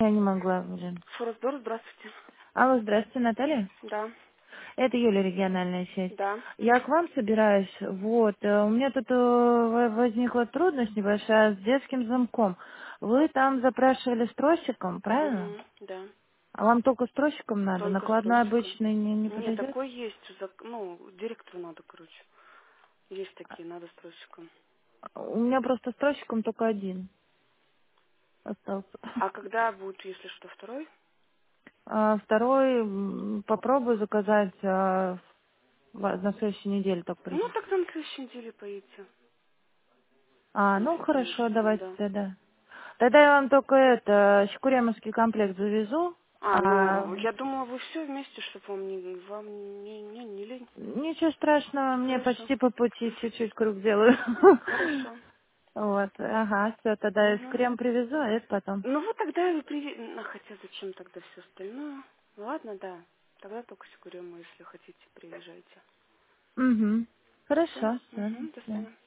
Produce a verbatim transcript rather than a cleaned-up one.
Я не могла уже. Форекс-бюро, здравствуйте. Алло, здравствуйте, Наталья. Да, Это Юля, региональная часть. да. Я к вам собираюсь. Вот, э, у меня тут э, во- возникла трудность небольшая с детским замком. Вы там запрашивали с тросиком, правильно? Угу, да. А вам только с тросиком надо? Только с Накладной тросиком. обычный не, не Нет, подойдет? такой есть. зак- Ну, директору надо, короче. Есть такие, надо с тросиком. У меня просто с тросиком только один остался. А когда будет, если что, второй? А второй м, попробую заказать, а, в- на следующей неделе только Ну, придет. тогда на следующей неделе поедете. А, ну Если, хорошо, конечно, давайте да. тогда. Тогда я вам только это, Щекуремовский комплект завезу. А, А, ну, я думала, вы все вместе, чтобы вам не, вам не, не, не лень. ничего страшного, мне Хорошо, почти по пути чуть-чуть круг делаю. хорошо. Вот, ага, все, тогда я Угу. крем привезу, а это потом. Ну вот тогда и привет. А хотя зачем тогда все остальное? Ну, ладно, да. Тогда только Сикурему, если хотите, приезжайте. Угу. Все. Хорошо, все, Угу, до все. свидания.